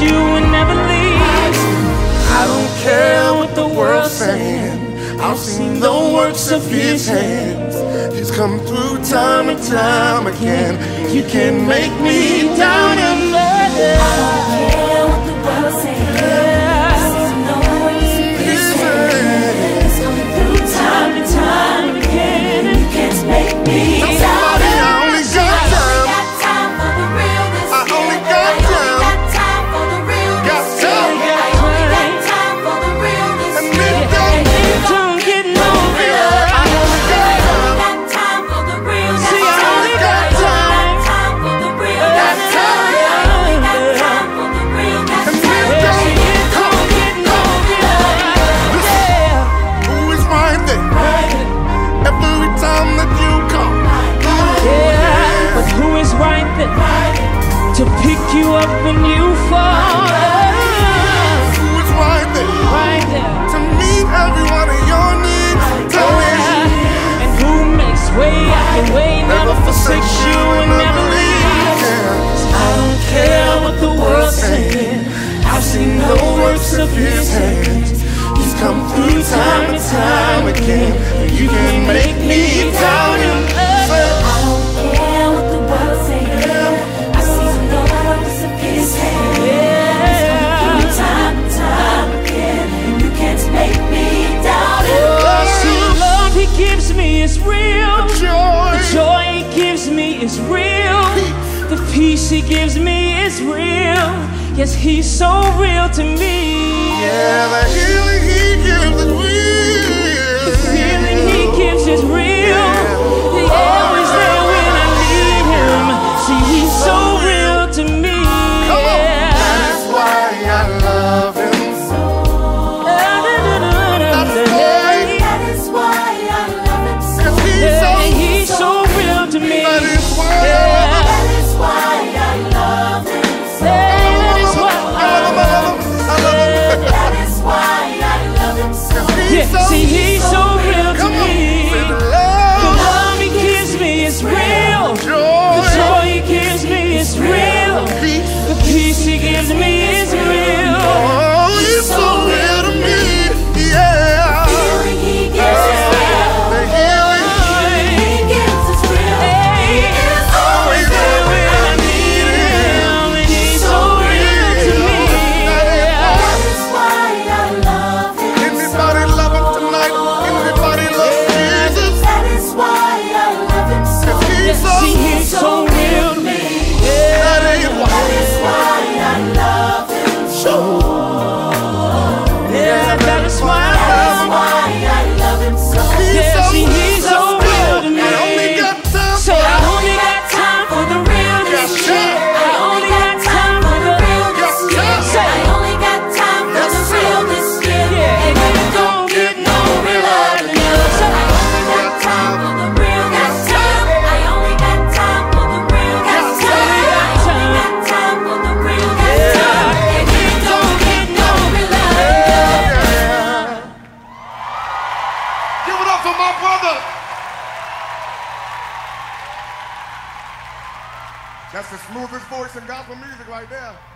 you and never leaves. I don't care what the world's saying, I've seen the works of his hands. He's come through time and time again. You can't make me doubt him. I don't care what the world's saying, I've seen the works of his hands. He's come through time and time again, and you can't make me doubt him. I only got time for the realness. I only got time. Got time for the realness. Got time. I only got time for the realness. And it Don't get no real. I only got time. Got time for the realness. See, I only got time. Time for the realness. Got time. I only got time for the realness. And it Don't get no real. Yeah. Who is right there every time that you come? Yeah, but who is right there to pick you up when you fall? Who is right there Right there. to meet every one of your needs? Tell me. And who makes way after way, never forsakes you and never leaves. I don't care what the world's saying, I've seen the works of his hands. He's come through time and time again. You can make me doubt him. I don't care what the world's saying, I've seen the works of his hands. He's come through time and time again, and you can't make me doubt him. See, the love he gives me is real. The joy he gives me is real. The peace he gives me is real. Yes, he's so real to me. Yeah, the healing he gives is real. The feeling he gives is real. He's always there when I need him. See, he's so real to me. Come on. That's why I love him. That is why I love him so. 'Cause He's so real to me. That is why I Yeah. That is why I love him so. That is why I love him. That is why I love him so. Yeah, see, he's so real to Come on. me. Say the The love, love he gives me is real. The joy, joy he gives me is real. peace. The peace he gives me is real. Oh, he's so real to me. Yeah. Feeling he gives is real. The healing, He gives is real. He is always there when I need him. And he's so real to me. That is why I love him so. Anybody love him tonight? Anybody love Jesus? That is why I love him so. He's so, See, he's so real to me. that ain't why. That is why I love him so. Yeah, that is why I That love is him. why I love him so. Yeah, see, he's so real to me. I only got time Say, I only got time for the realness. Got time. I only got time for the realness. Got Say, I only got time for the realness. yeah, and you don't get no realer than you. Say, I only got time for the realness. I only got time for the realness. I only got time for the realness. And you don't get no realer. Give it up for my brother. That's the smoothest voice in gospel music right there.